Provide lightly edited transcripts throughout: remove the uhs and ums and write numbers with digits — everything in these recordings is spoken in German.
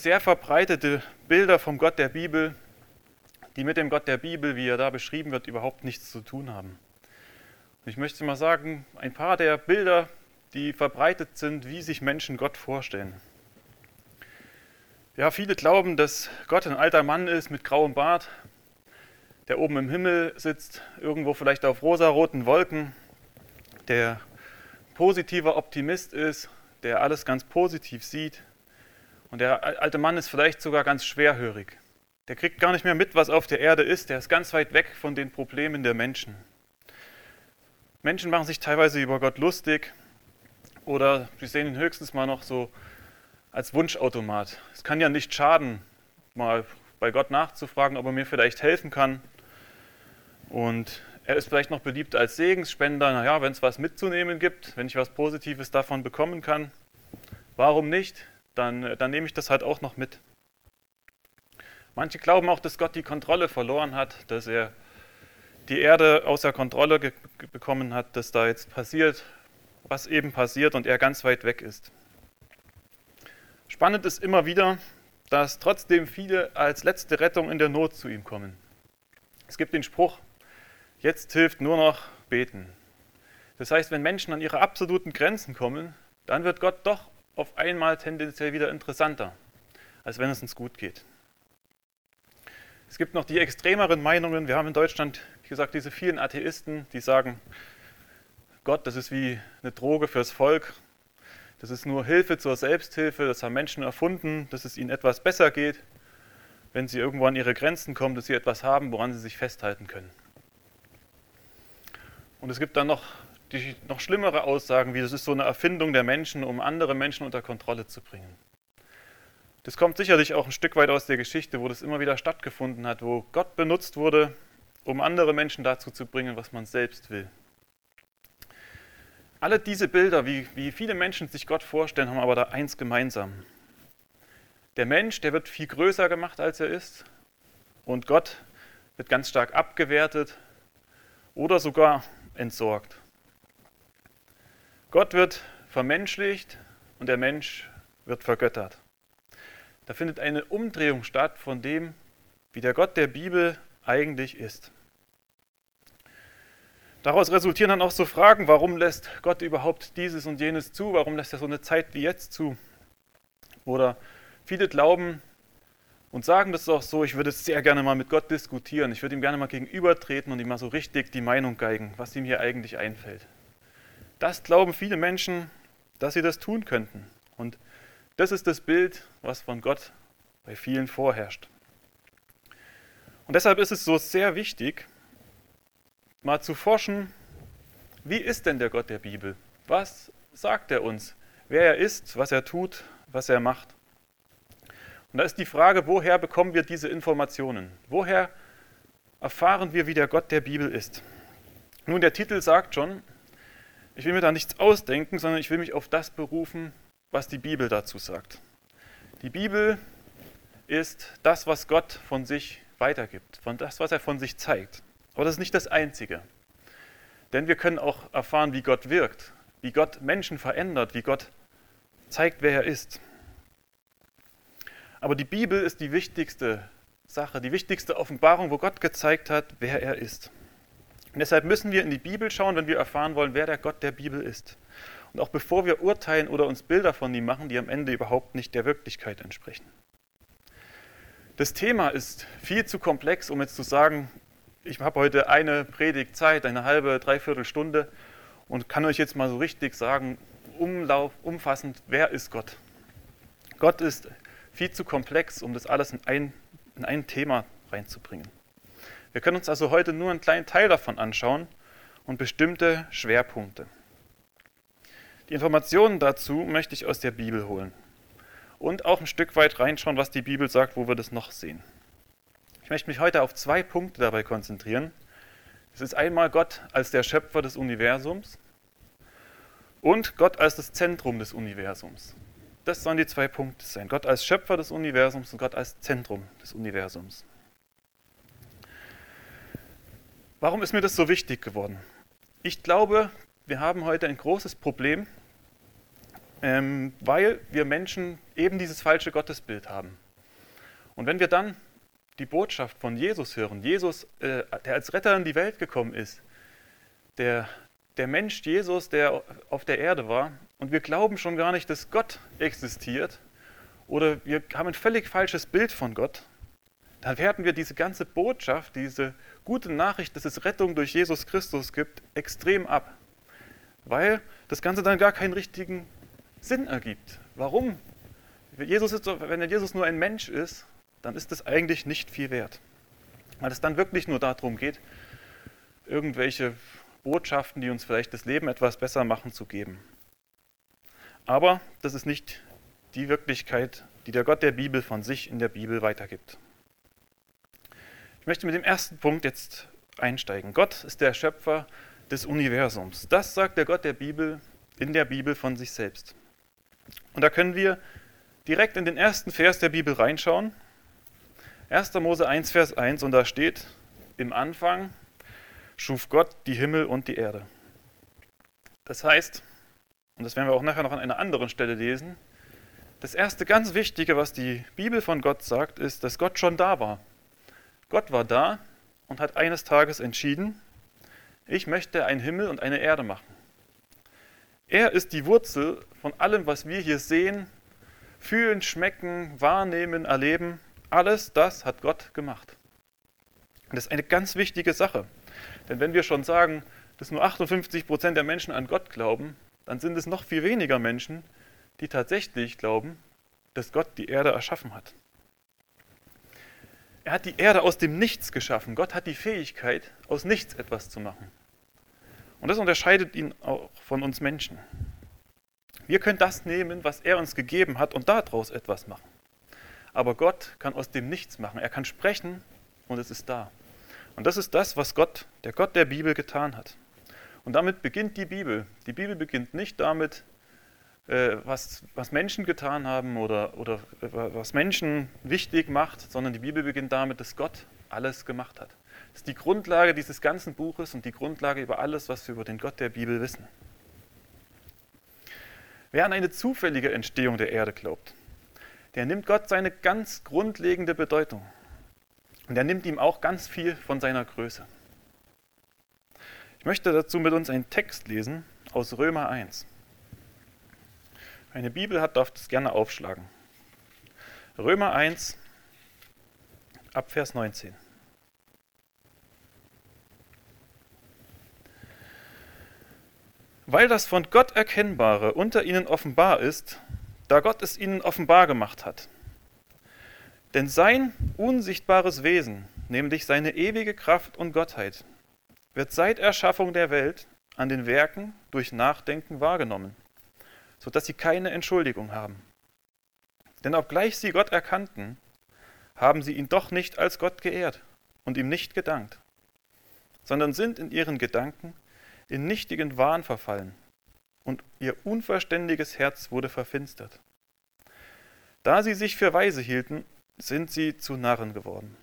sehr verbreitete Bilder vom Gott der Bibel, die mit dem Gott der Bibel, wie er da beschrieben wird, überhaupt nichts zu tun haben. Und ich möchte mal sagen, ein paar der Bilder, die verbreitet sind, wie sich Menschen Gott vorstellen. Ja, viele glauben, dass Gott ein alter Mann ist mit grauem Bart, der oben im Himmel sitzt, irgendwo vielleicht auf rosaroten Wolken, der positiver Optimist ist, der alles ganz positiv sieht. Und der alte Mann ist vielleicht sogar ganz schwerhörig. Der kriegt gar nicht mehr mit, was auf der Erde ist. Der ist ganz weit weg von den Problemen der Menschen. Menschen machen sich teilweise über Gott lustig oder sie sehen ihn höchstens mal noch so als Wunschautomat. Es kann ja nicht schaden, mal bei Gott nachzufragen, ob er mir vielleicht helfen kann. Und er ist vielleicht noch beliebt als Segensspender. Naja, wenn es was mitzunehmen gibt, wenn ich was Positives davon bekommen kann, warum nicht? Dann nehme ich das halt auch noch mit. Manche glauben auch, dass Gott die Kontrolle verloren hat, dass er die Erde außer Kontrolle bekommen hat, dass da jetzt passiert, was eben passiert und er ganz weit weg ist. Spannend ist immer wieder, dass trotzdem viele als letzte Rettung in der Not zu ihm kommen. Es gibt den Spruch, jetzt hilft nur noch beten. Das heißt, wenn Menschen an ihre absoluten Grenzen kommen, dann wird Gott doch auf einmal tendenziell wieder interessanter, als wenn es uns gut geht. Es gibt noch die extremeren Meinungen. Wir haben in Deutschland, wie gesagt, diese vielen Atheisten, die sagen, Gott, das ist wie eine Droge fürs Volk. Das ist nur Hilfe zur Selbsthilfe. Das haben Menschen erfunden, dass es ihnen etwas besser geht, wenn sie irgendwo an ihre Grenzen kommen, dass sie etwas haben, woran sie sich festhalten können. Und es gibt dann noch schlimmere Aussagen, wie das ist so eine Erfindung der Menschen, um andere Menschen unter Kontrolle zu bringen. Das kommt sicherlich auch ein Stück weit aus der Geschichte, wo das immer wieder stattgefunden hat, wo Gott benutzt wurde, um andere Menschen dazu zu bringen, was man selbst will. Alle diese Bilder, wie viele Menschen sich Gott vorstellen, haben aber da eins gemeinsam. Der Mensch, der wird viel größer gemacht, als er ist, und Gott wird ganz stark abgewertet oder sogar entsorgt. Gott wird vermenschlicht und der Mensch wird vergöttert. Da findet eine Umdrehung statt von dem, wie der Gott der Bibel eigentlich ist. Daraus resultieren dann auch so Fragen, warum lässt Gott überhaupt dieses und jenes zu? Warum lässt er so eine Zeit wie jetzt zu? Oder viele glauben und sagen das auch so, ich würde sehr gerne mal mit Gott diskutieren. Ich würde ihm gerne mal gegenübertreten und ihm mal so richtig die Meinung geigen, was ihm hier eigentlich einfällt. Das glauben viele Menschen, dass sie das tun könnten. Und das ist das Bild, was von Gott bei vielen vorherrscht. Und deshalb ist es so sehr wichtig, mal zu forschen, wie ist denn der Gott der Bibel? Was sagt er uns? Wer er ist, was er tut, was er macht? Und da ist die Frage, woher bekommen wir diese Informationen? Woher erfahren wir, wie der Gott der Bibel ist? Nun, der Titel sagt schon, ich will mir da nichts ausdenken, sondern ich will mich auf das berufen, was die Bibel dazu sagt. Die Bibel ist das, was Gott von sich weitergibt, von das, was er von sich zeigt. Aber das ist nicht das Einzige. Denn wir können auch erfahren, wie Gott wirkt, wie Gott Menschen verändert, wie Gott zeigt, wer er ist. Aber die Bibel ist die wichtigste Sache, die wichtigste Offenbarung, wo Gott gezeigt hat, wer er ist. Und deshalb müssen wir in die Bibel schauen, wenn wir erfahren wollen, wer der Gott der Bibel ist. Und auch bevor wir urteilen oder uns Bilder von ihm machen, die am Ende überhaupt nicht der Wirklichkeit entsprechen. Das Thema ist viel zu komplex, um jetzt zu sagen, ich habe heute eine Predigtzeit, eine halbe, dreiviertel Stunde und kann euch jetzt mal so richtig sagen, umfassend, wer ist Gott? Gott ist viel zu komplex, um das alles in ein Thema reinzubringen. Wir können uns also heute nur einen kleinen Teil davon anschauen und bestimmte Schwerpunkte. Die Informationen dazu möchte ich aus der Bibel holen und auch ein Stück weit reinschauen, was die Bibel sagt, wo wir das noch sehen. Ich möchte mich heute auf 2 Punkte dabei konzentrieren. Es ist einmal Gott als der Schöpfer des Universums und Gott als das Zentrum des Universums. Das sollen die 2 Punkte sein. Gott als Schöpfer des Universums und Gott als Zentrum des Universums. Warum ist mir das so wichtig geworden? Ich glaube, wir haben heute ein großes Problem, weil wir Menschen eben dieses falsche Gottesbild haben. Und wenn wir dann die Botschaft von Jesus hören, Jesus, der als Retter in die Welt gekommen ist, der Mensch Jesus, der auf der Erde war, und wir glauben schon gar nicht, dass Gott existiert, oder wir haben ein völlig falsches Bild von Gott, dann werten wir diese ganze Botschaft, diese gute Nachricht, dass es Rettung durch Jesus Christus gibt, extrem ab. Weil das Ganze dann gar keinen richtigen Sinn ergibt. Warum? Wenn Jesus nur ein Mensch ist, dann ist das eigentlich nicht viel wert. Weil es dann wirklich nur darum geht, irgendwelche Botschaften, die uns vielleicht das Leben etwas besser machen, zu geben. Aber das ist nicht die Wirklichkeit, die der Gott der Bibel von sich in der Bibel weitergibt. Ich möchte mit dem ersten Punkt jetzt einsteigen. Gott ist der Schöpfer des Universums. Das sagt der Gott der Bibel in der Bibel von sich selbst. Und da können wir direkt in den ersten Vers der Bibel reinschauen. 1. Mose 1, Vers 1, und da steht: Im Anfang schuf Gott die Himmel und die Erde. Das heißt, und das werden wir auch nachher noch an einer anderen Stelle lesen, das erste ganz Wichtige, was die Bibel von Gott sagt, ist, dass Gott schon da war. Gott war da und hat eines Tages entschieden, ich möchte einen Himmel und eine Erde machen. Er ist die Wurzel von allem, was wir hier sehen, fühlen, schmecken, wahrnehmen, erleben. Alles das hat Gott gemacht. Und das ist eine ganz wichtige Sache. Denn wenn wir schon sagen, dass nur 58% der Menschen an Gott glauben, dann sind es noch viel weniger Menschen, die tatsächlich glauben, dass Gott die Erde erschaffen hat. Er hat die Erde aus dem Nichts geschaffen. Gott hat die Fähigkeit, aus nichts etwas zu machen. Und das unterscheidet ihn auch von uns Menschen. Wir können das nehmen, was er uns gegeben hat, und daraus etwas machen. Aber Gott kann aus dem Nichts machen. Er kann sprechen und es ist da. Und das ist das, was Gott, der Gott der Bibel, getan hat. Und damit beginnt die Bibel. Die Bibel beginnt nicht damit, was Menschen getan haben oder was Menschen wichtig macht, sondern die Bibel beginnt damit, dass Gott alles gemacht hat. Das ist die Grundlage dieses ganzen Buches und die Grundlage über alles, was wir über den Gott der Bibel wissen. Wer an eine zufällige Entstehung der Erde glaubt, der nimmt Gott seine ganz grundlegende Bedeutung. Und er nimmt ihm auch ganz viel von seiner Größe. Ich möchte dazu mit uns einen Text lesen aus Römer 1. Wer eine Bibel hat, darf das gerne aufschlagen. Römer 1, ab Vers 19. Weil das von Gott Erkennbare unter ihnen offenbar ist, da Gott es ihnen offenbar gemacht hat. Denn sein unsichtbares Wesen, nämlich seine ewige Kraft und Gottheit, wird seit Erschaffung der Welt an den Werken durch Nachdenken wahrgenommen, sodass sie keine Entschuldigung haben. Denn obgleich sie Gott erkannten, haben sie ihn doch nicht als Gott geehrt und ihm nicht gedankt, sondern sind in ihren Gedanken in nichtigen Wahn verfallen, und ihr unverständiges Herz wurde verfinstert. Da sie sich für weise hielten, sind sie zu Narren geworden.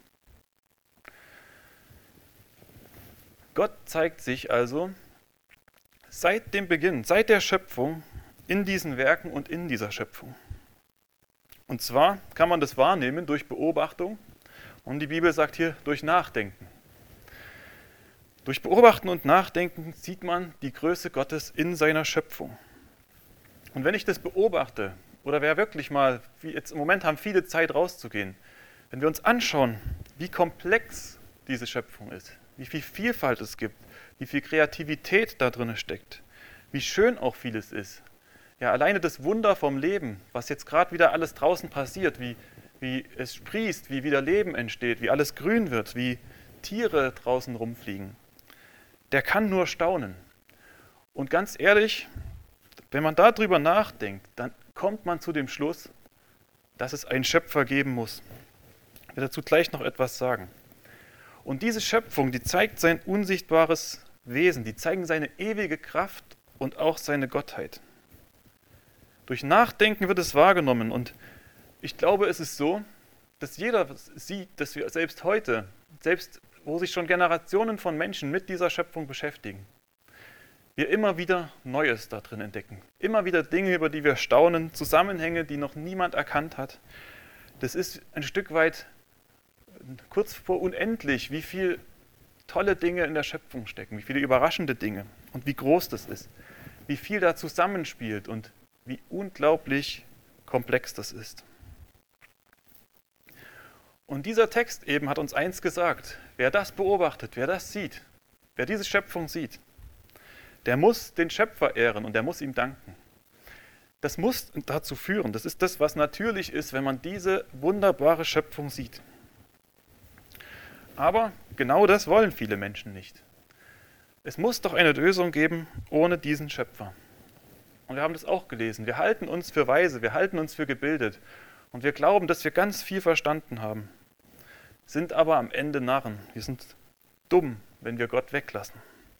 Gott zeigt sich also seit dem Beginn, seit der Schöpfung, in diesen Werken und in dieser Schöpfung. Und zwar kann man das wahrnehmen durch Beobachtung, und die Bibel sagt hier durch Nachdenken. Durch Beobachten und Nachdenken sieht man die Größe Gottes in seiner Schöpfung. Und wenn ich das beobachte, oder wer wirklich mal, wie jetzt im Moment haben viele Zeit rauszugehen, wenn wir uns anschauen, wie komplex diese Schöpfung ist, wie viel Vielfalt es gibt, wie viel Kreativität da drin steckt, wie schön auch vieles ist. Ja, alleine das Wunder vom Leben, was jetzt gerade wieder alles draußen passiert, wie es sprießt, wie wieder Leben entsteht, wie alles grün wird, wie Tiere draußen rumfliegen, der kann nur staunen. Und ganz ehrlich, wenn man darüber nachdenkt, dann kommt man zu dem Schluss, dass es einen Schöpfer geben muss. Ich werde dazu gleich noch etwas sagen. Und diese Schöpfung, die zeigt sein unsichtbares Wesen, die zeigen seine ewige Kraft und auch seine Gottheit. Durch Nachdenken wird es wahrgenommen, und ich glaube, es ist so, dass jeder sieht, dass wir selbst heute, selbst wo sich schon Generationen von Menschen mit dieser Schöpfung beschäftigen, wir immer wieder Neues da drin entdecken. Immer wieder Dinge, über die wir staunen, Zusammenhänge, die noch niemand erkannt hat. Das ist ein Stück weit kurz vor unendlich, wie viele tolle Dinge in der Schöpfung stecken, wie viele überraschende Dinge und wie groß das ist, wie viel da zusammenspielt und wie unglaublich komplex das ist. Und dieser Text eben hat uns eins gesagt: Wer das beobachtet, wer das sieht, wer diese Schöpfung sieht, der muss den Schöpfer ehren und der muss ihm danken. Das muss dazu führen, das ist das, was natürlich ist, wenn man diese wunderbare Schöpfung sieht. Aber genau das wollen viele Menschen nicht. Es muss doch eine Lösung geben ohne diesen Schöpfer. Und wir haben das auch gelesen. Wir halten uns für weise, wir halten uns für gebildet. Und wir glauben, dass wir ganz viel verstanden haben. Sind aber am Ende Narren. Wir sind dumm, wenn wir Gott weglassen.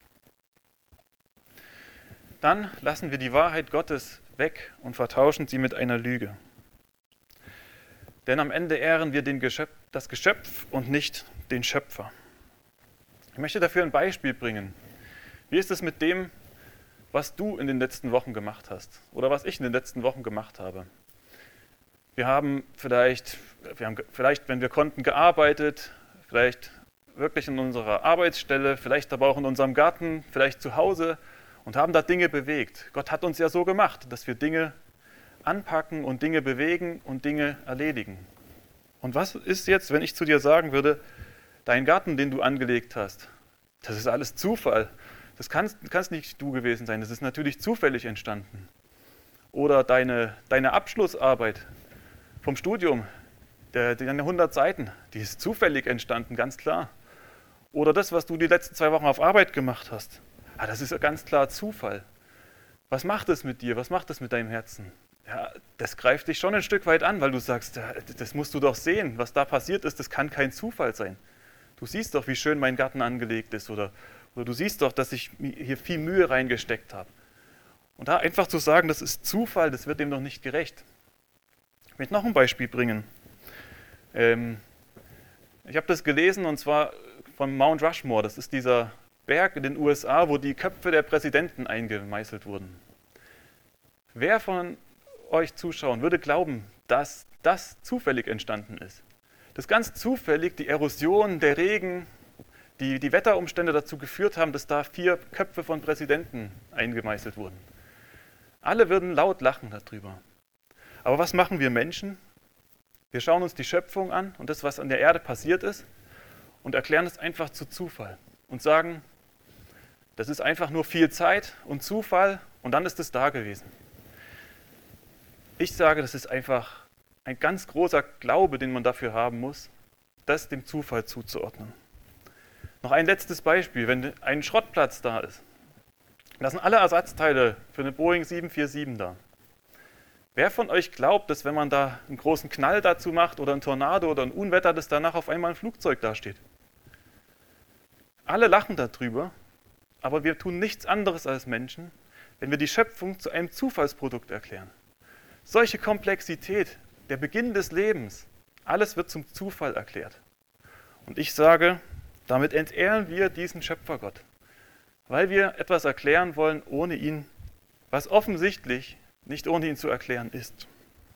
Dann lassen wir die Wahrheit Gottes weg und vertauschen sie mit einer Lüge. Denn am Ende ehren wir das Geschöpf und nicht den Schöpfer. Ich möchte dafür ein Beispiel bringen. Wie ist es mit dem, was du in den letzten Wochen gemacht hast oder was ich in den letzten Wochen gemacht habe? Wir haben vielleicht, wenn wir konnten, gearbeitet, vielleicht wirklich in unserer Arbeitsstelle, vielleicht aber auch in unserem Garten, vielleicht zu Hause und haben da Dinge bewegt. Gott hat uns ja so gemacht, dass wir Dinge anpacken und Dinge bewegen und Dinge erledigen. Und was ist jetzt, wenn ich zu dir sagen würde, dein Garten, den du angelegt hast, das ist alles Zufall. Das kannst nicht du gewesen sein, das ist natürlich zufällig entstanden. Oder deine Abschlussarbeit vom Studium, deine 100 Seiten, die ist zufällig entstanden, ganz klar. Oder das, was du die letzten 2 Wochen auf Arbeit gemacht hast, das ist ja ganz klar Zufall. Was macht es mit dir? Was macht es mit deinem Herzen? Ja, das greift dich schon ein Stück weit an, weil du sagst, das musst du doch sehen, was da passiert ist, das kann kein Zufall sein. Du siehst doch, wie schön mein Garten angelegt ist oder du siehst doch, dass ich hier viel Mühe reingesteckt habe. Und da einfach zu sagen, das ist Zufall, das wird dem doch nicht gerecht. Ich möchte noch ein Beispiel bringen. Ich habe das gelesen und zwar von Mount Rushmore. Das ist dieser Berg in den USA, wo die Köpfe der Präsidenten eingemeißelt wurden. Wer von euch Zuschauern würde glauben, dass das zufällig entstanden ist? Dass ganz zufällig die Erosion, der Regen, die Wetterumstände dazu geführt haben, dass da 4 Köpfe von Präsidenten eingemeißelt wurden. Alle würden laut lachen darüber. Aber was machen wir Menschen? Wir schauen uns die Schöpfung an und das, was an der Erde passiert ist, und erklären es einfach zu Zufall und sagen, das ist einfach nur viel Zeit und Zufall und dann ist es da gewesen. Ich sage, das ist einfach ein ganz großer Glaube, den man dafür haben muss, das dem Zufall zuzuordnen. Noch ein letztes Beispiel, wenn ein Schrottplatz da ist. Da sind alle Ersatzteile für eine Boeing 747 da. Wer von euch glaubt, dass wenn man da einen großen Knall dazu macht oder ein Tornado oder ein Unwetter, dass danach auf einmal ein Flugzeug dasteht? Alle lachen darüber, aber wir tun nichts anderes als Menschen, wenn wir die Schöpfung zu einem Zufallsprodukt erklären. Solche Komplexität, der Beginn des Lebens, alles wird zum Zufall erklärt. Und ich sage, damit entehren wir diesen Schöpfergott, weil wir etwas erklären wollen ohne ihn, was offensichtlich nicht ohne ihn zu erklären ist.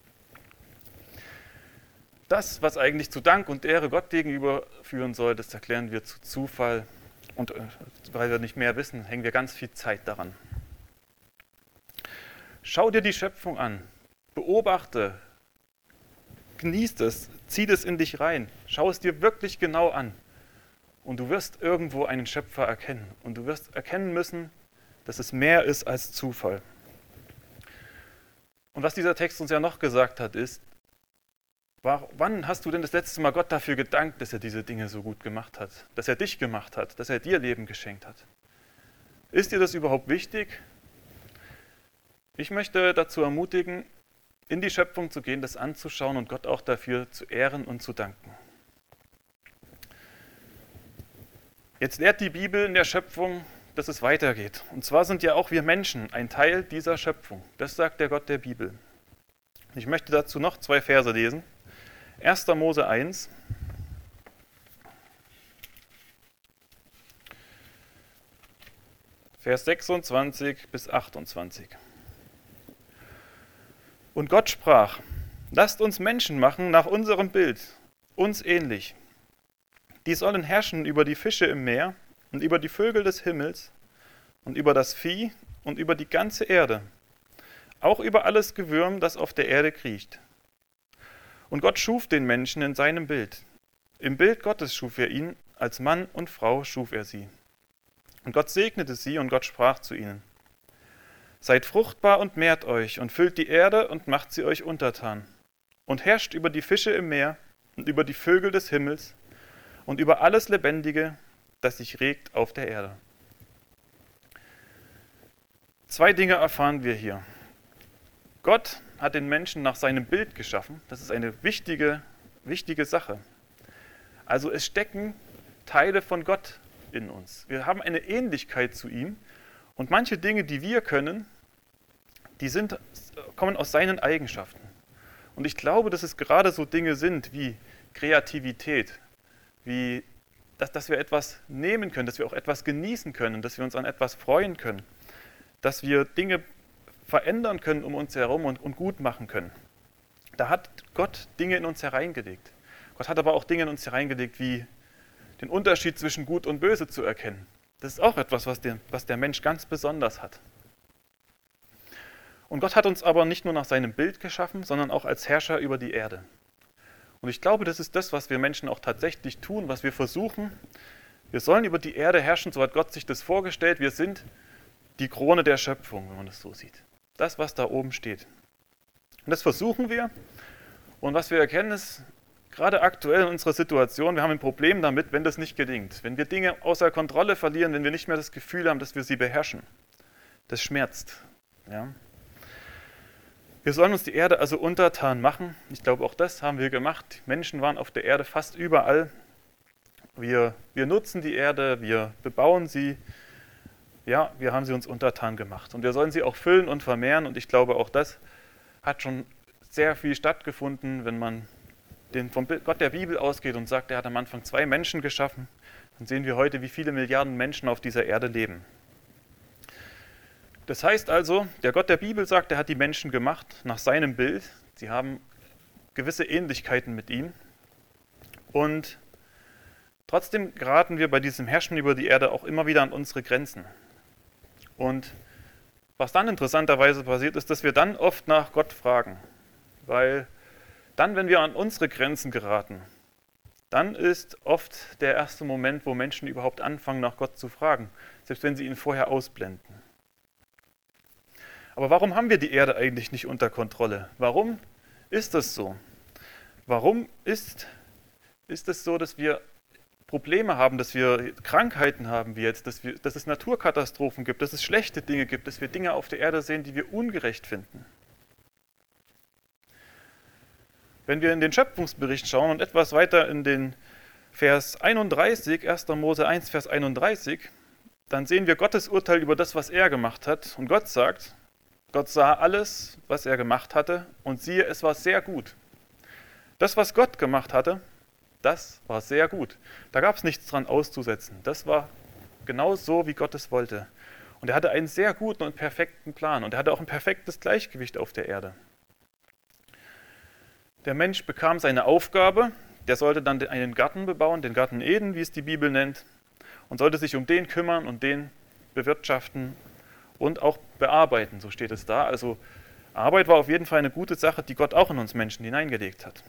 Das, was eigentlich zu Dank und Ehre Gott gegenüber führen soll, das erklären wir zu Zufall. Und weil wir nicht mehr wissen, hängen wir ganz viel Zeit daran. Schau dir die Schöpfung an, beobachte, genieß es, zieh es in dich rein, schau es dir wirklich genau an. Und du wirst irgendwo einen Schöpfer erkennen. Und du wirst erkennen müssen, dass es mehr ist als Zufall. Und was dieser Text uns ja noch gesagt hat, ist, wann hast du denn das letzte Mal Gott dafür gedankt, dass er diese Dinge so gut gemacht hat, dass er dich gemacht hat, dass er dir Leben geschenkt hat? Ist dir das überhaupt wichtig? Ich möchte dazu ermutigen, in die Schöpfung zu gehen, das anzuschauen und Gott auch dafür zu ehren und zu danken. Jetzt lehrt die Bibel in der Schöpfung, dass es weitergeht. Und zwar sind ja auch wir Menschen ein Teil dieser Schöpfung. Das sagt der Gott der Bibel. Ich möchte dazu noch 2 Verse lesen. 1. Mose 1. Vers 26 bis 28. Und Gott sprach: Lasst uns Menschen machen nach unserem Bild, uns ähnlich. Die sollen herrschen über die Fische im Meer und über die Vögel des Himmels und über das Vieh und über die ganze Erde, auch über alles Gewürm, das auf der Erde kriecht. Und Gott schuf den Menschen in seinem Bild. Im Bild Gottes schuf er ihn, als Mann und Frau schuf er sie. Und Gott segnete sie und Gott sprach zu ihnen: Seid fruchtbar und mehrt euch und füllt die Erde und macht sie euch untertan und herrscht über die Fische im Meer und über die Vögel des Himmels und über alles Lebendige, das sich regt auf der Erde. 2 Dinge erfahren wir hier. Gott hat den Menschen nach seinem Bild geschaffen. Das ist eine wichtige Sache. Also es stecken Teile von Gott in uns. Wir haben eine Ähnlichkeit zu ihm und manche Dinge, die wir können, kommen aus seinen Eigenschaften. Und ich glaube, dass es gerade so Dinge sind wie Kreativität, wie dass wir etwas nehmen können, dass wir auch etwas genießen können, dass wir uns an etwas freuen können, dass wir Dinge verändern können um uns herum und gut machen können. Da hat Gott Dinge in uns hereingelegt. Gott hat aber auch Dinge in uns hereingelegt, wie den Unterschied zwischen Gut und Böse zu erkennen. Das ist auch etwas, was der Mensch ganz besonders hat. Und Gott hat uns aber nicht nur nach seinem Bild geschaffen, sondern auch als Herrscher über die Erde. Und ich glaube, das ist das, was wir Menschen auch tatsächlich tun, was wir versuchen. Wir sollen über die Erde herrschen, so hat Gott sich das vorgestellt. Wir sind die Krone der Schöpfung, wenn man das so sieht. Das, was da oben steht. Und das versuchen wir. Und was wir erkennen, ist, gerade aktuell in unserer Situation, wir haben ein Problem damit, wenn das nicht gelingt. Wenn wir Dinge außer Kontrolle verlieren, wenn wir nicht mehr das Gefühl haben, dass wir sie beherrschen. Das schmerzt. Ja. Wir sollen uns die Erde also untertan machen. Ich glaube, auch das haben wir gemacht. Menschen waren auf der Erde fast überall. Wir nutzen die Erde, wir bebauen sie. Ja, wir haben sie uns untertan gemacht. Und wir sollen sie auch füllen und vermehren. Und ich glaube, auch das hat schon sehr viel stattgefunden, wenn man vom Gott der Bibel ausgeht und sagt, er hat am Anfang 2 Menschen geschaffen. Dann sehen wir heute, wie viele Milliarden Menschen auf dieser Erde leben. Das heißt also, der Gott der Bibel sagt, er hat die Menschen gemacht nach seinem Bild. Sie haben gewisse Ähnlichkeiten mit ihm. Und trotzdem geraten wir bei diesem Herrschen über die Erde auch immer wieder an unsere Grenzen. Und was dann interessanterweise passiert, ist, dass wir dann oft nach Gott fragen. Weil dann, wenn wir an unsere Grenzen geraten, dann ist oft der erste Moment, wo Menschen überhaupt anfangen, nach Gott zu fragen, selbst wenn sie ihn vorher ausblenden. Aber warum haben wir die Erde eigentlich nicht unter Kontrolle? Warum ist das so? Warum ist es so, dass wir Probleme haben, dass wir Krankheiten haben wie jetzt, dass es Naturkatastrophen gibt, dass es schlechte Dinge gibt, dass wir Dinge auf der Erde sehen, die wir ungerecht finden? Wenn wir in den Schöpfungsbericht schauen und etwas weiter in den Vers 31, 1. Mose 1, Vers 31, dann sehen wir Gottes Urteil über das, was er gemacht hat. Und Gott sagt, Gott sah alles, was er gemacht hatte, und siehe, es war sehr gut. Das, was Gott gemacht hatte, das war sehr gut. Da gab es nichts dran auszusetzen. Das war genau so, wie Gott es wollte. Und er hatte einen sehr guten und perfekten Plan. Und er hatte auch ein perfektes Gleichgewicht auf der Erde. Der Mensch bekam seine Aufgabe. Der sollte dann einen Garten bebauen, den Garten Eden, wie es die Bibel nennt, und sollte sich um den kümmern und den bewirtschaften und auch bearbeiten, so steht es da. Also Arbeit war auf jeden Fall eine gute Sache, die Gott auch in uns Menschen hineingelegt hat.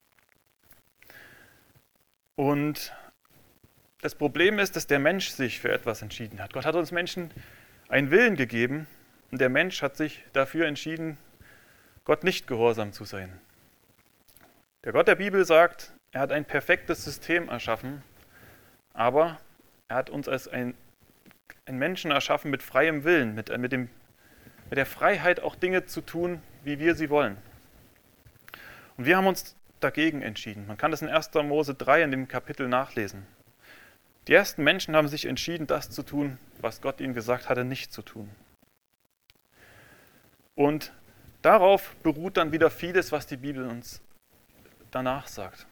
Und das Problem ist, dass der Mensch sich für etwas entschieden hat. Gott hat uns Menschen einen Willen gegeben und der Mensch hat sich dafür entschieden, Gott nicht gehorsam zu sein. Der Gott der Bibel sagt, er hat ein perfektes System erschaffen, aber er hat uns als ein Menschen erschaffen mit freiem Willen, mit der Freiheit auch Dinge zu tun, wie wir sie wollen. Und wir haben uns dagegen entschieden. Man kann das in 1. Mose 3 in dem Kapitel nachlesen. Die ersten Menschen haben sich entschieden, das zu tun, was Gott ihnen gesagt hatte, nicht zu tun. Und darauf beruht dann wieder vieles, was die Bibel uns danach sagt.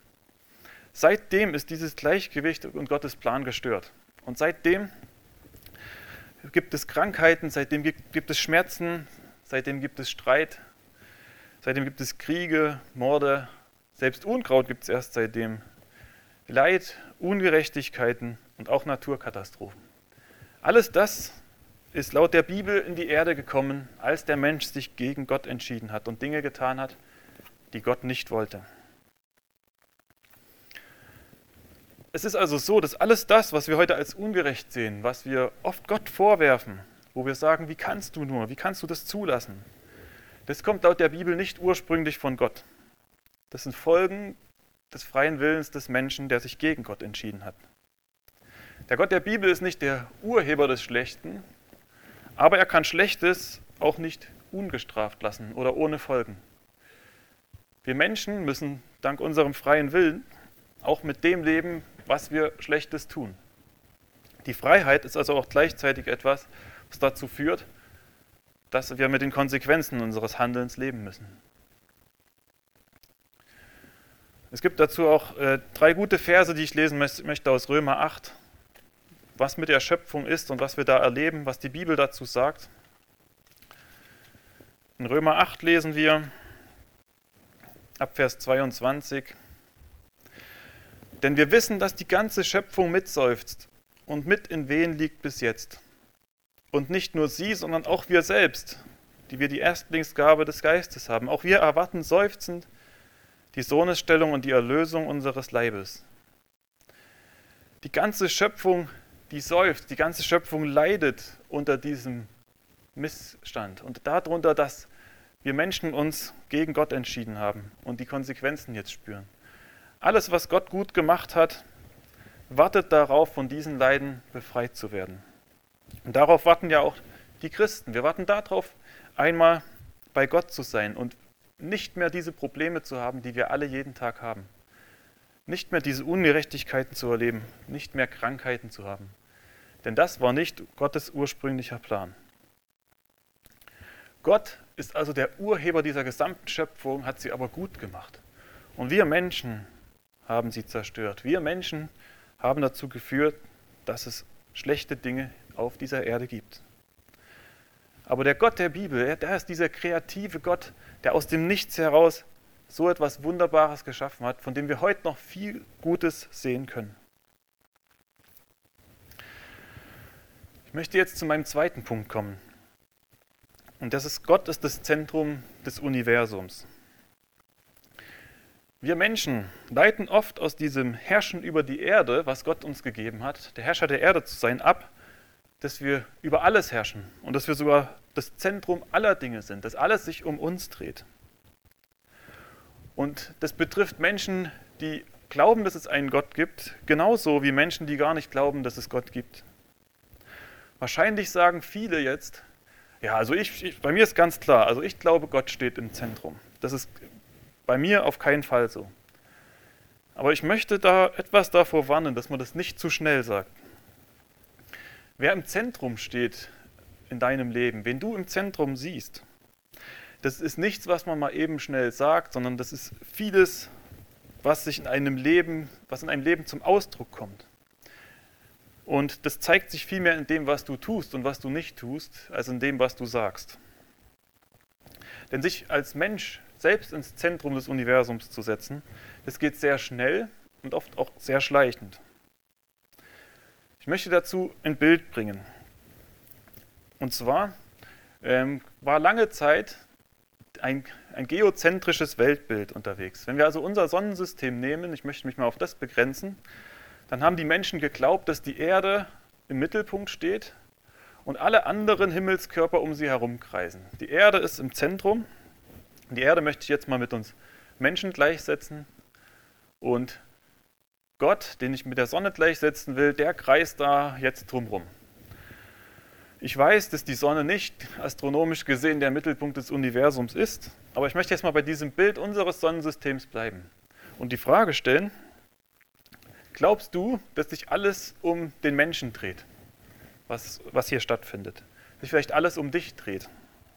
Seitdem ist dieses Gleichgewicht und Gottes Plan gestört. Und seitdem gibt es Krankheiten, seitdem gibt es Schmerzen, seitdem gibt es Streit, seitdem gibt es Kriege, Morde, selbst Unkraut gibt es erst seitdem. Leid, Ungerechtigkeiten und auch Naturkatastrophen. Alles das ist laut der Bibel in die Erde gekommen, als der Mensch sich gegen Gott entschieden hat und Dinge getan hat, die Gott nicht wollte. Es ist also so, dass alles das, was wir heute als ungerecht sehen, was wir oft Gott vorwerfen, wo wir sagen, wie kannst du nur, wie kannst du das zulassen, das kommt laut der Bibel nicht ursprünglich von Gott. Das sind Folgen des freien Willens des Menschen, der sich gegen Gott entschieden hat. Der Gott der Bibel ist nicht der Urheber des Schlechten, aber er kann Schlechtes auch nicht ungestraft lassen oder ohne Folgen. Wir Menschen müssen dank unserem freien Willen auch mit dem leben, was wir Schlechtes tun. Die Freiheit ist also auch gleichzeitig etwas, was dazu führt, dass wir mit den Konsequenzen unseres Handelns leben müssen. Es gibt dazu auch 3 gute Verse, die ich lesen möchte aus Römer 8, was mit der Schöpfung ist und was wir da erleben, was die Bibel dazu sagt. In Römer 8 lesen wir ab Vers 22: Denn wir wissen, dass die ganze Schöpfung mitseufzt und mit in Wehen liegt bis jetzt. Und nicht nur sie, sondern auch wir selbst, die wir die Erstlingsgabe des Geistes haben. Auch wir erwarten seufzend die Sohnesstellung und die Erlösung unseres Leibes. Die ganze Schöpfung, die seufzt, die ganze Schöpfung leidet unter diesem Missstand und darunter, dass wir Menschen uns gegen Gott entschieden haben und die Konsequenzen jetzt spüren. Alles, was Gott gut gemacht hat, wartet darauf, von diesen Leiden befreit zu werden. Und darauf warten ja auch die Christen. Wir warten darauf, einmal bei Gott zu sein und nicht mehr diese Probleme zu haben, die wir alle jeden Tag haben. Nicht mehr diese Ungerechtigkeiten zu erleben, nicht mehr Krankheiten zu haben. Denn das war nicht Gottes ursprünglicher Plan. Gott ist also der Urheber dieser gesamten Schöpfung, hat sie aber gut gemacht. Und wir Menschen haben sie zerstört. Wir Menschen haben dazu geführt, dass es schlechte Dinge auf dieser Erde gibt. Aber der Gott der Bibel, der ist dieser kreative Gott, der aus dem Nichts heraus so etwas Wunderbares geschaffen hat, von dem wir heute noch viel Gutes sehen können. Ich möchte jetzt zu meinem zweiten Punkt kommen. Und das ist, Gott ist das Zentrum des Universums. Wir Menschen leiten oft aus diesem Herrschen über die Erde, was Gott uns gegeben hat, der Herrscher der Erde zu sein, ab, dass wir über alles herrschen und dass wir sogar das Zentrum aller Dinge sind, dass alles sich um uns dreht. Und das betrifft Menschen, die glauben, dass es einen Gott gibt, genauso wie Menschen, die gar nicht glauben, dass es Gott gibt. Wahrscheinlich sagen viele jetzt, ja, also bei mir ist ganz klar, also ich glaube, Gott steht im Zentrum. Das ist bei mir auf keinen Fall so. Aber ich möchte da etwas davor warnen, dass man das nicht zu schnell sagt. Wer im Zentrum steht in deinem Leben, wen du im Zentrum siehst, das ist nichts, was man mal eben schnell sagt, sondern das ist vieles, was in einem Leben zum Ausdruck kommt. Und das zeigt sich viel mehr in dem, was du tust und was du nicht tust, als in dem, was du sagst. Denn sich als Mensch selbst ins Zentrum des Universums zu setzen, das geht sehr schnell und oft auch sehr schleichend. Ich möchte dazu ein Bild bringen. Und zwar war lange Zeit ein geozentrisches Weltbild unterwegs. Wenn wir also unser Sonnensystem nehmen, ich möchte mich mal auf das begrenzen, dann haben die Menschen geglaubt, dass die Erde im Mittelpunkt steht und alle anderen Himmelskörper um sie herum kreisen. Die Erde ist im Zentrum. Die Erde möchte ich jetzt mal mit uns Menschen gleichsetzen. Und Gott, den ich mit der Sonne gleichsetzen will, der kreist da jetzt drumherum. Ich weiß, dass die Sonne nicht astronomisch gesehen der Mittelpunkt des Universums ist, aber ich möchte jetzt mal bei diesem Bild unseres Sonnensystems bleiben und die Frage stellen: Glaubst du, dass sich alles um den Menschen dreht, was hier stattfindet? Dass sich vielleicht alles um dich dreht?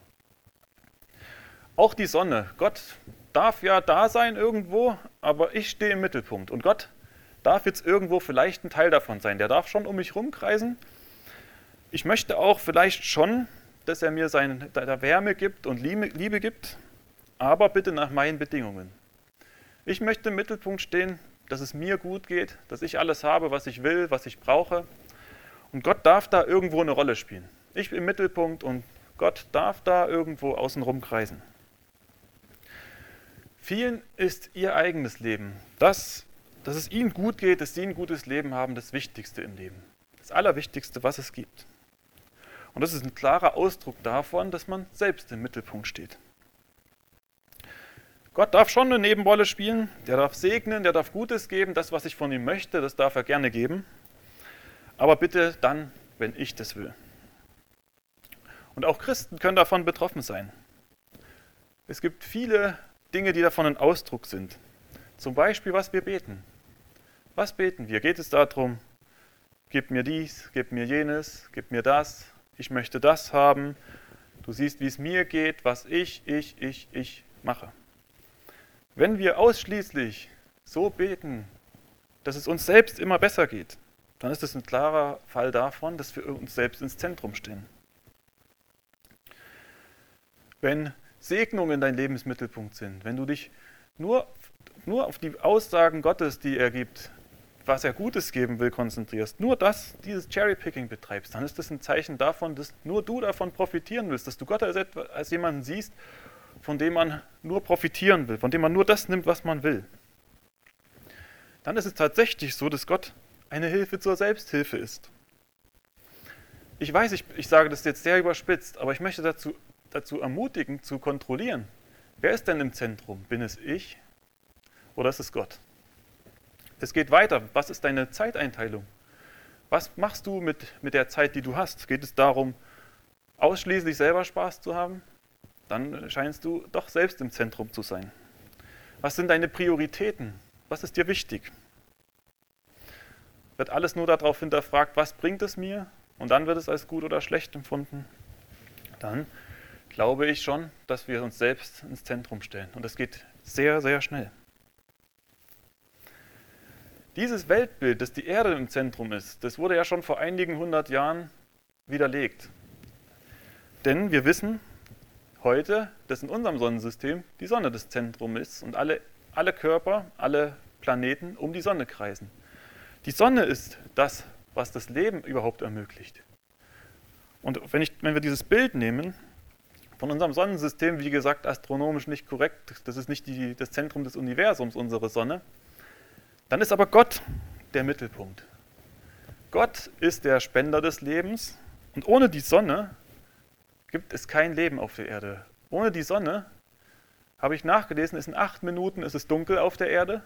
Auch die Sonne. Gott darf ja da sein irgendwo, aber ich stehe im Mittelpunkt. Und Gott darf jetzt irgendwo vielleicht ein Teil davon sein. Der darf schon um mich rumkreisen, Ich möchte auch vielleicht schon, dass er mir seine Wärme gibt und Liebe gibt, aber bitte nach meinen Bedingungen. Ich möchte im Mittelpunkt stehen, dass es mir gut geht, dass ich alles habe, was ich will, was ich brauche. Und Gott darf da irgendwo eine Rolle spielen. Ich bin im Mittelpunkt und Gott darf da irgendwo außenrum kreisen. Vielen ist ihr eigenes Leben, dass es ihnen gut geht, dass sie ein gutes Leben haben, das Wichtigste im Leben. Das Allerwichtigste, was es gibt. Und das ist ein klarer Ausdruck davon, dass man selbst im Mittelpunkt steht. Gott darf schon eine Nebenrolle spielen, der darf segnen, der darf Gutes geben, das, was ich von ihm möchte, das darf er gerne geben. Aber bitte dann, wenn ich das will. Und auch Christen können davon betroffen sein. Es gibt viele Dinge, die davon ein Ausdruck sind. Zum Beispiel, was wir beten. Was beten wir? Geht es darum, gib mir dies, gib mir jenes, gib mir das, ich möchte das haben, du siehst, wie es mir geht, was ich mache. Wenn wir ausschließlich so beten, dass es uns selbst immer besser geht, dann ist es ein klarer Fall davon, dass wir uns selbst ins Zentrum stellen. Wenn Segnungen dein Lebensmittelpunkt sind, wenn du dich nur auf die Aussagen Gottes, die er gibt, was er Gutes geben will, konzentrierst, nur dieses Cherrypicking betreibst, dann ist das ein Zeichen davon, dass nur du davon profitieren willst, dass du Gott als jemanden siehst, von dem man nur profitieren will, von dem man nur das nimmt, was man will. Dann ist es tatsächlich so, dass Gott eine Hilfe zur Selbsthilfe ist. Ich weiß, ich sage das jetzt sehr überspitzt, aber ich möchte dazu ermutigen, zu kontrollieren. Wer ist denn im Zentrum? Bin es ich oder ist es Gott? Es geht weiter. Was ist deine Zeiteinteilung? Was machst du mit der Zeit, die du hast? Geht es darum, ausschließlich selber Spaß zu haben? Dann scheinst du doch selbst im Zentrum zu sein. Was sind deine Prioritäten? Was ist dir wichtig? Wird alles nur darauf hinterfragt, was bringt es mir? Und dann wird es als gut oder schlecht empfunden? Dann glaube ich schon, dass wir uns selbst ins Zentrum stellen. Und das geht sehr, sehr schnell. Dieses Weltbild, dass die Erde im Zentrum ist, das wurde ja schon vor einigen 100 Jahren widerlegt. Denn wir wissen heute, dass in unserem Sonnensystem die Sonne das Zentrum ist und alle Körper, alle Planeten um die Sonne kreisen. Die Sonne ist das, was das Leben überhaupt ermöglicht. Und wenn wir dieses Bild nehmen, von unserem Sonnensystem, wie gesagt, astronomisch nicht korrekt, das ist nicht das Zentrum des Universums, unsere Sonne, dann ist aber Gott der Mittelpunkt. Gott ist der Spender des Lebens und ohne die Sonne gibt es kein Leben auf der Erde. Ohne die Sonne, habe ich nachgelesen, ist in 8 Minuten ist es dunkel auf der Erde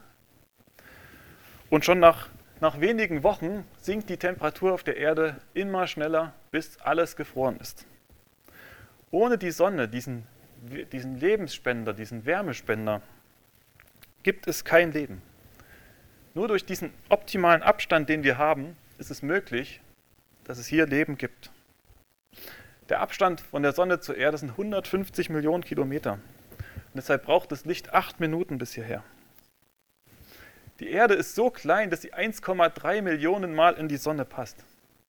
und schon nach wenigen Wochen sinkt die Temperatur auf der Erde immer schneller, bis alles gefroren ist. Ohne die Sonne, diesen Lebensspender, diesen Wärmespender, gibt es kein Leben. Nur durch diesen optimalen Abstand, den wir haben, ist es möglich, dass es hier Leben gibt. Der Abstand von der Sonne zur Erde sind 150 Millionen Kilometer. Und deshalb braucht das Licht 8 Minuten bis hierher. Die Erde ist so klein, dass sie 1,3 Millionen Mal in die Sonne passt.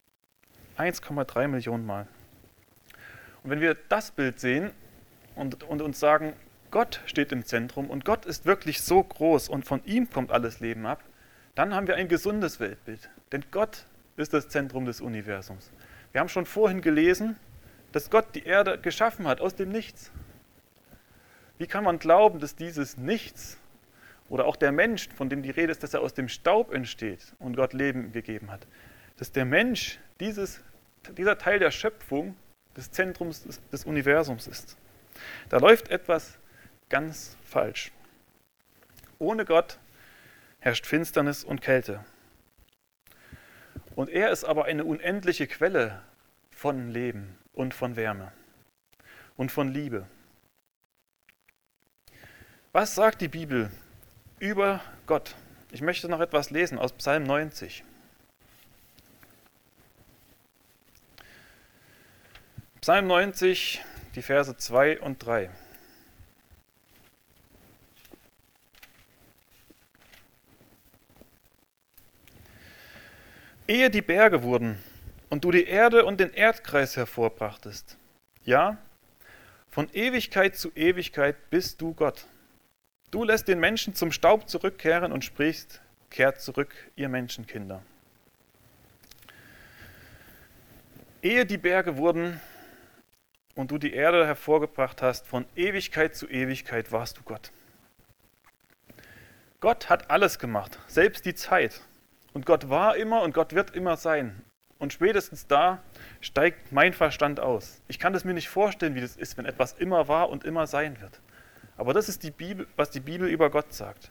1,3 Millionen Mal. Und wenn wir das Bild sehen und uns sagen, Gott steht im Zentrum und Gott ist wirklich so groß und von ihm kommt alles Leben ab, dann haben wir ein gesundes Weltbild. Denn Gott ist das Zentrum des Universums. Wir haben schon vorhin gelesen, dass Gott die Erde geschaffen hat aus dem Nichts. Wie kann man glauben, dass dieses Nichts oder auch der Mensch, von dem die Rede ist, dass er aus dem Staub entsteht und Gott Leben gegeben hat, dass der Mensch dieser Teil der Schöpfung des Zentrums des Universums ist? Da läuft etwas ganz falsch. Ohne Gott herrscht Finsternis und Kälte. Und er ist aber eine unendliche Quelle von Leben und von Wärme und von Liebe. Was sagt die Bibel über Gott? Ich möchte noch etwas lesen aus Psalm 90. Psalm 90, die Verse 2 und 3. Ehe die Berge wurden, und du die Erde und den Erdkreis hervorbrachtest. Ja, von Ewigkeit zu Ewigkeit bist du Gott. Du lässt den Menschen zum Staub zurückkehren und sprichst, kehrt zurück, ihr Menschenkinder. Ehe die Berge wurden und du die Erde hervorgebracht hast, von Ewigkeit zu Ewigkeit warst du Gott. Gott hat alles gemacht, selbst die Zeit. Und Gott war immer und Gott wird immer sein. Und spätestens da steigt mein Verstand aus. Ich kann es mir nicht vorstellen, wie das ist, wenn etwas immer war und immer sein wird. Aber das ist die Bibel, was die Bibel über Gott sagt.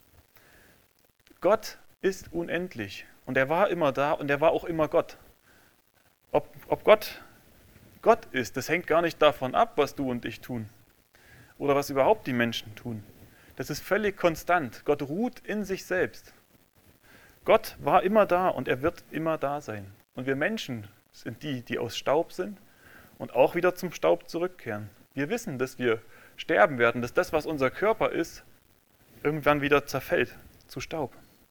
Gott ist unendlich und er war immer da und er war auch immer Gott. Ob Gott Gott ist, das hängt gar nicht davon ab, was du und ich tun oder was überhaupt die Menschen tun. Das ist völlig konstant. Gott ruht in sich selbst. Gott war immer da und er wird immer da sein. Und wir Menschen sind die, die aus Staub sind und auch wieder zum Staub zurückkehren. Wir wissen, dass wir sterben werden, dass das, was unser Körper ist, irgendwann wieder zerfällt zu Staub.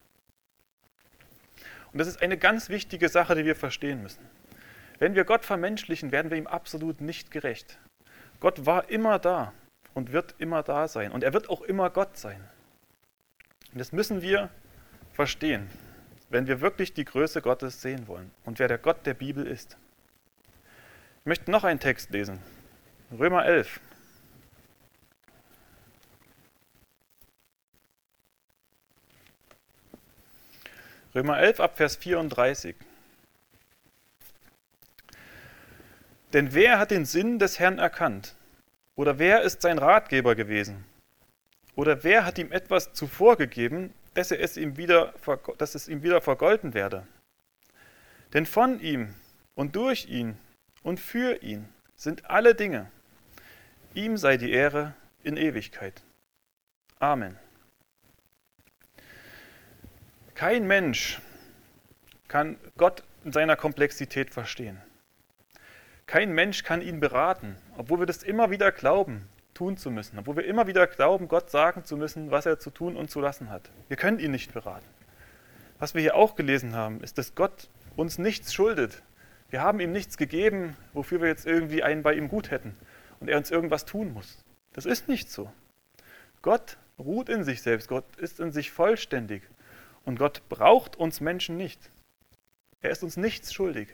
Und das ist eine ganz wichtige Sache, die wir verstehen müssen. Wenn wir Gott vermenschlichen, werden wir ihm absolut nicht gerecht. Gott war immer da und wird immer da sein. Und er wird auch immer Gott sein. Und das müssen wir verstehen, wenn wir wirklich die Größe Gottes sehen wollen und wer der Gott der Bibel ist. Ich möchte noch einen Text lesen. Römer 11. Römer 11 ab Vers 34. Denn wer hat den Sinn des Herrn erkannt? Oder wer ist sein Ratgeber gewesen? Oder wer hat ihm etwas zuvor gegeben, dass es ihm wieder vergolten werde? Denn von ihm und durch ihn und für ihn sind alle Dinge. Ihm sei die Ehre in Ewigkeit. Amen. Kein Mensch kann Gott in seiner Komplexität verstehen. Kein Mensch kann ihn beraten, obwohl wir das immer wieder glauben, tun zu müssen, obwohl wir immer wieder glauben, Gott sagen zu müssen, was er zu tun und zu lassen hat. Wir können ihn nicht beraten. Was wir hier auch gelesen haben, ist, dass Gott uns nichts schuldet. Wir haben ihm nichts gegeben, wofür wir jetzt irgendwie einen bei ihm gut hätten und er uns irgendwas tun muss. Das ist nicht so. Gott ruht in sich selbst, Gott ist in sich vollständig und Gott braucht uns Menschen nicht. Er ist uns nichts schuldig.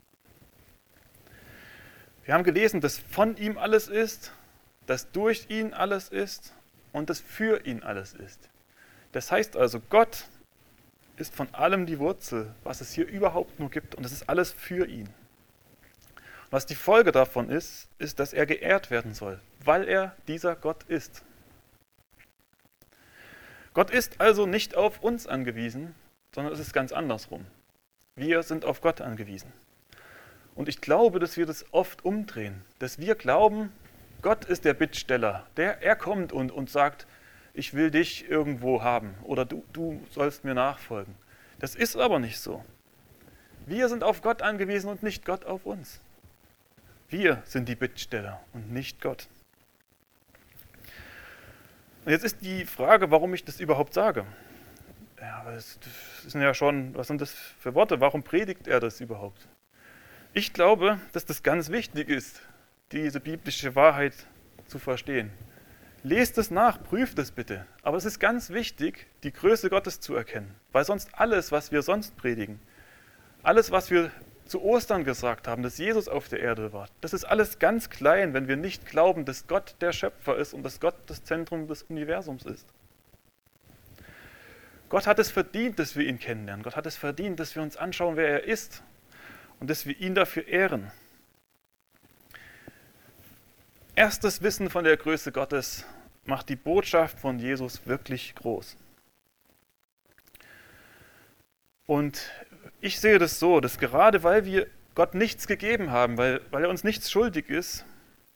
Wir haben gelesen, dass von ihm alles ist, dass durch ihn alles ist und dass für ihn alles ist. Das heißt also, Gott ist von allem die Wurzel, was es hier überhaupt nur gibt und es ist alles für ihn. Und was die Folge davon ist, ist, dass er geehrt werden soll, weil er dieser Gott ist. Gott ist also nicht auf uns angewiesen, sondern es ist ganz andersrum. Wir sind auf Gott angewiesen. Und ich glaube, dass wir das oft umdrehen, dass wir glauben, Gott ist der Bittsteller, er kommt und sagt, ich will dich irgendwo haben oder du sollst mir nachfolgen. Das ist aber nicht so. Wir sind auf Gott angewiesen und nicht Gott auf uns. Wir sind die Bittsteller und nicht Gott. Und jetzt ist die Frage, warum ich das überhaupt sage. Ja, das sind ja schon, was sind das für Worte? Warum predigt er das überhaupt? Ich glaube, dass das ganz wichtig ist, diese biblische Wahrheit zu verstehen. Lest es nach, prüft es bitte. Aber es ist ganz wichtig, die Größe Gottes zu erkennen. Weil sonst alles, was wir sonst predigen, alles, was wir zu Ostern gesagt haben, dass Jesus auf der Erde war, das ist alles ganz klein, wenn wir nicht glauben, dass Gott der Schöpfer ist und dass Gott das Zentrum des Universums ist. Gott hat es verdient, dass wir ihn kennenlernen. Gott hat es verdient, dass wir uns anschauen, wer er ist und dass wir ihn dafür ehren. Erstes Wissen von der Größe Gottes macht die Botschaft von Jesus wirklich groß. Und ich sehe das so, dass gerade weil wir Gott nichts gegeben haben, weil er uns nichts schuldig ist,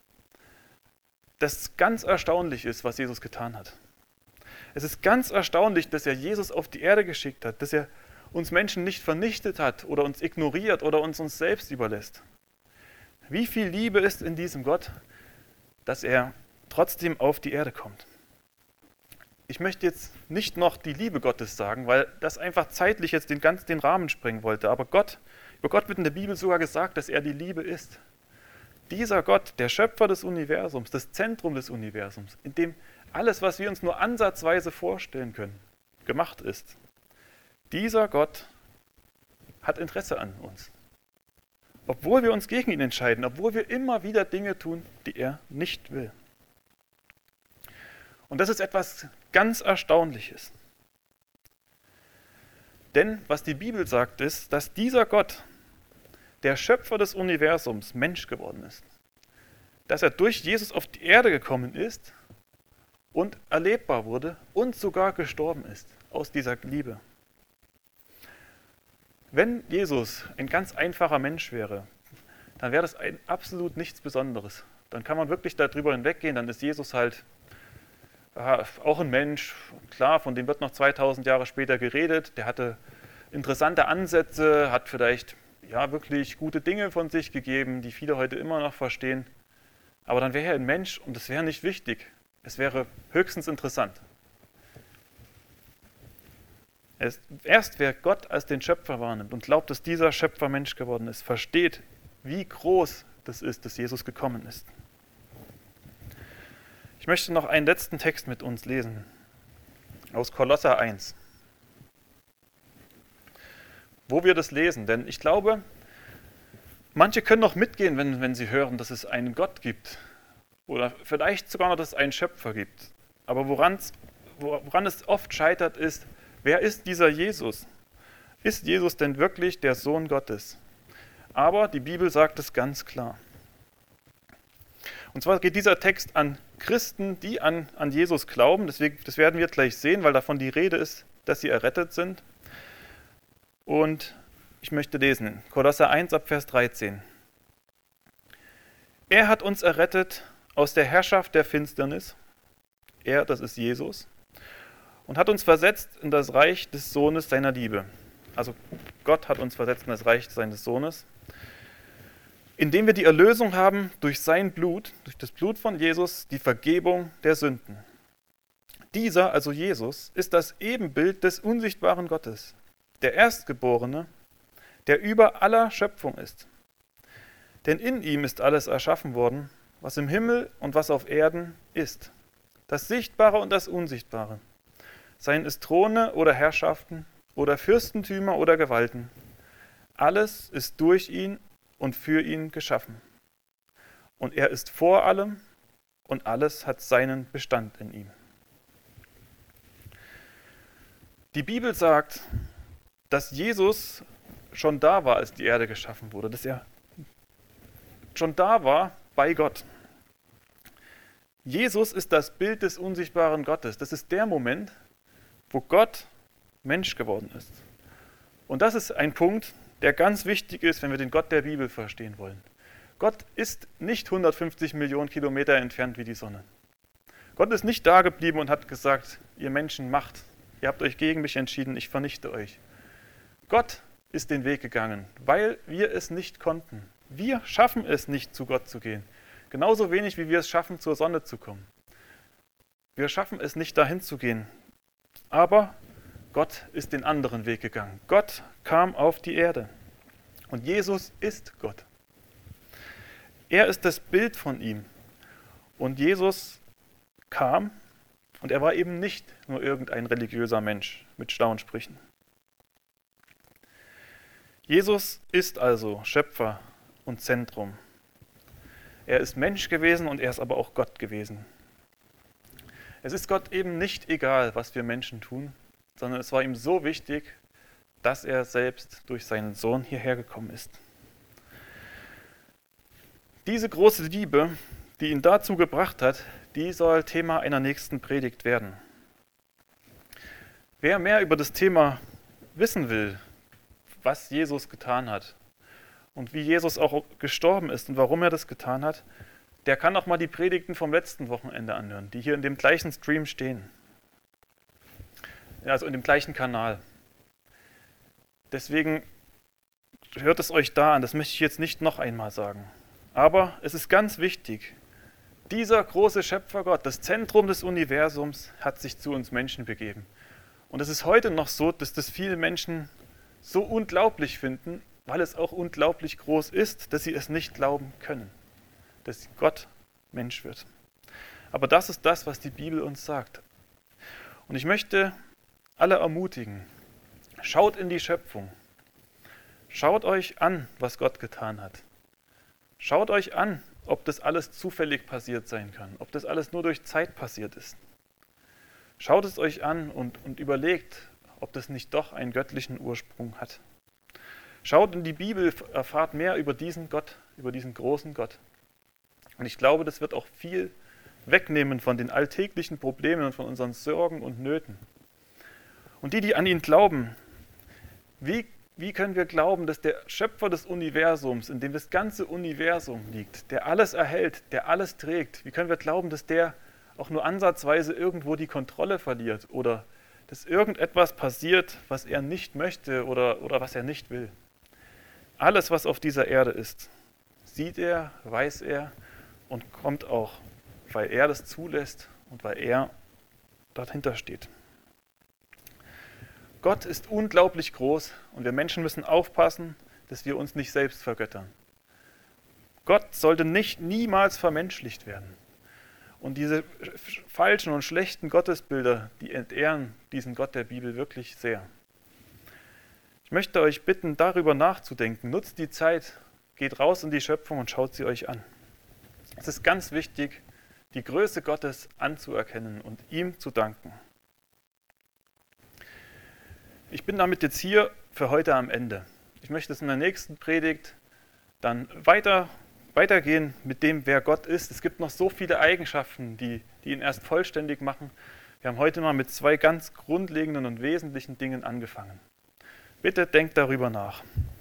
das ganz erstaunlich ist, was Jesus getan hat. Es ist ganz erstaunlich, dass er Jesus auf die Erde geschickt hat, dass er uns Menschen nicht vernichtet hat oder uns ignoriert oder uns selbst überlässt. Wie viel Liebe ist in diesem Gott, dass er trotzdem auf die Erde kommt. ich möchte jetzt nicht noch die Liebe Gottes sagen, weil das einfach zeitlich jetzt den Rahmen sprengen wollte. Aber über Gott wird in der Bibel sogar gesagt, dass er die Liebe ist. Dieser Gott, der Schöpfer des Universums, das Zentrum des Universums, in dem alles, was wir uns nur ansatzweise vorstellen können, gemacht ist. Dieser Gott hat Interesse an uns. Obwohl wir uns gegen ihn entscheiden, obwohl wir immer wieder Dinge tun, die er nicht will. Und das ist etwas ganz Erstaunliches. Denn was die Bibel sagt, ist, dass dieser Gott, der Schöpfer des Universums, Mensch geworden ist. Dass er durch Jesus auf die Erde gekommen ist und erlebbar wurde und sogar gestorben ist aus dieser Liebe. Wenn Jesus ein ganz einfacher Mensch wäre, dann wäre das absolut nichts Besonderes. Dann kann man wirklich darüber hinweggehen, dann ist Jesus halt auch ein Mensch, klar, von dem wird noch 2000 Jahre später geredet, der hatte interessante Ansätze, hat vielleicht wirklich gute Dinge von sich gegeben, die viele heute immer noch verstehen, aber dann wäre er ein Mensch und das wäre nicht wichtig, es wäre höchstens interessant. Erst wer Gott als den Schöpfer wahrnimmt und glaubt, dass dieser Schöpfer Mensch geworden ist, versteht, wie groß das ist, dass Jesus gekommen ist. Ich möchte noch einen letzten Text mit uns lesen, aus Kolosser 1, wo wir das lesen. Denn ich glaube, manche können noch mitgehen, wenn sie hören, dass es einen Gott gibt oder vielleicht sogar noch, dass es einen Schöpfer gibt. Aber woran es oft scheitert, ist, wer ist dieser Jesus? Ist Jesus denn wirklich der Sohn Gottes? Aber die Bibel sagt es ganz klar. Und zwar geht dieser Text an Christen, die an Jesus glauben. Das werden wir gleich sehen, weil davon die Rede ist, dass sie errettet sind. Und ich möchte lesen, Kolosser 1 ab Vers 13. Er hat uns errettet aus der Herrschaft der Finsternis. Er, das ist Jesus. Und hat uns versetzt in das Reich des Sohnes seiner Liebe. Also Gott hat uns versetzt in das Reich seines Sohnes, indem wir die Erlösung haben durch sein Blut, durch das Blut von Jesus, die Vergebung der Sünden. Dieser, also Jesus, ist das Ebenbild des unsichtbaren Gottes, der Erstgeborene, der über aller Schöpfung ist. Denn in ihm ist alles erschaffen worden, was im Himmel und was auf Erden ist, das Sichtbare und das Unsichtbare. Seien es Throne oder Herrschaften oder Fürstentümer oder Gewalten. Alles ist durch ihn und für ihn geschaffen. Und er ist vor allem und alles hat seinen Bestand in ihm. Die Bibel sagt, dass Jesus schon da war, als die Erde geschaffen wurde, dass er schon da war bei Gott. Jesus ist das Bild des unsichtbaren Gottes. Das ist der Moment, wo Gott Mensch geworden ist. Und das ist ein Punkt, der ganz wichtig ist, wenn wir den Gott der Bibel verstehen wollen. Gott ist nicht 150 Millionen Kilometer entfernt wie die Sonne. Gott ist nicht da geblieben und hat gesagt, ihr Menschen macht, ihr habt euch gegen mich entschieden, ich vernichte euch. Gott ist den Weg gegangen, weil wir es nicht konnten. Wir schaffen es nicht, zu Gott zu gehen. Genauso wenig, wie wir es schaffen, zur Sonne zu kommen. Wir schaffen es nicht, dahin zu gehen. Aber Gott ist den anderen Weg gegangen. Gott kam auf die Erde. Und Jesus ist Gott. Er ist das Bild von ihm. Und Jesus kam und er war eben nicht nur irgendein religiöser Mensch mit schlauen Sprüchen. Jesus ist also Schöpfer und Zentrum. Er ist Mensch gewesen und er ist aber auch Gott gewesen. Es ist Gott eben nicht egal, was wir Menschen tun, sondern es war ihm so wichtig, dass er selbst durch seinen Sohn hierher gekommen ist. Diese große Liebe, die ihn dazu gebracht hat, die soll Thema einer nächsten Predigt werden. Wer mehr über das Thema wissen will, was Jesus getan hat und wie Jesus auch gestorben ist und warum er das getan hat, der kann auch mal die Predigten vom letzten Wochenende anhören, die hier in dem gleichen Stream stehen. Also in dem gleichen Kanal. Deswegen hört es euch da an, das möchte ich jetzt nicht noch einmal sagen. Aber es ist ganz wichtig, Dieser große Schöpfergott, das Zentrum des Universums, hat sich zu uns Menschen begeben. Und es ist heute noch so, dass das viele Menschen so unglaublich finden, weil es auch unglaublich groß ist, dass sie es nicht glauben können, dass Gott Mensch wird. Aber das ist das, was die Bibel uns sagt. Und ich möchte alle ermutigen, schaut in die Schöpfung. Schaut euch an, was Gott getan hat. Schaut euch an, ob das alles zufällig passiert sein kann, ob das alles nur durch Zeit passiert ist. Schaut es euch an und überlegt, ob das nicht doch einen göttlichen Ursprung hat. Schaut in die Bibel, erfahrt mehr über diesen Gott, über diesen großen Gott. Und ich glaube, das wird auch viel wegnehmen von den alltäglichen Problemen und von unseren Sorgen und Nöten. Und die an ihn glauben, wie können wir glauben, dass der Schöpfer des Universums, in dem das ganze Universum liegt, der alles erhält, der alles trägt, wie können wir glauben, dass der auch nur ansatzweise irgendwo die Kontrolle verliert oder dass irgendetwas passiert, was er nicht möchte oder was er nicht will? Alles, was auf dieser Erde ist, sieht er, weiß er und kommt auch, weil er das zulässt und weil er dahinter steht. Gott ist unglaublich groß und wir Menschen müssen aufpassen, dass wir uns nicht selbst vergöttern. Gott sollte niemals vermenschlicht werden. Und diese falschen und schlechten Gottesbilder, die entehren diesen Gott der Bibel wirklich sehr. Ich möchte euch bitten, darüber nachzudenken. Nutzt die Zeit, geht raus in die Schöpfung und schaut sie euch an. Es ist ganz wichtig, die Größe Gottes anzuerkennen und ihm zu danken. Ich bin damit jetzt hier für heute am Ende. Ich möchte es in der nächsten Predigt dann weitergehen mit dem, wer Gott ist. Es gibt noch so viele Eigenschaften, die ihn erst vollständig machen. Wir haben heute mal mit 2 ganz grundlegenden und wesentlichen Dingen angefangen. Bitte denkt darüber nach.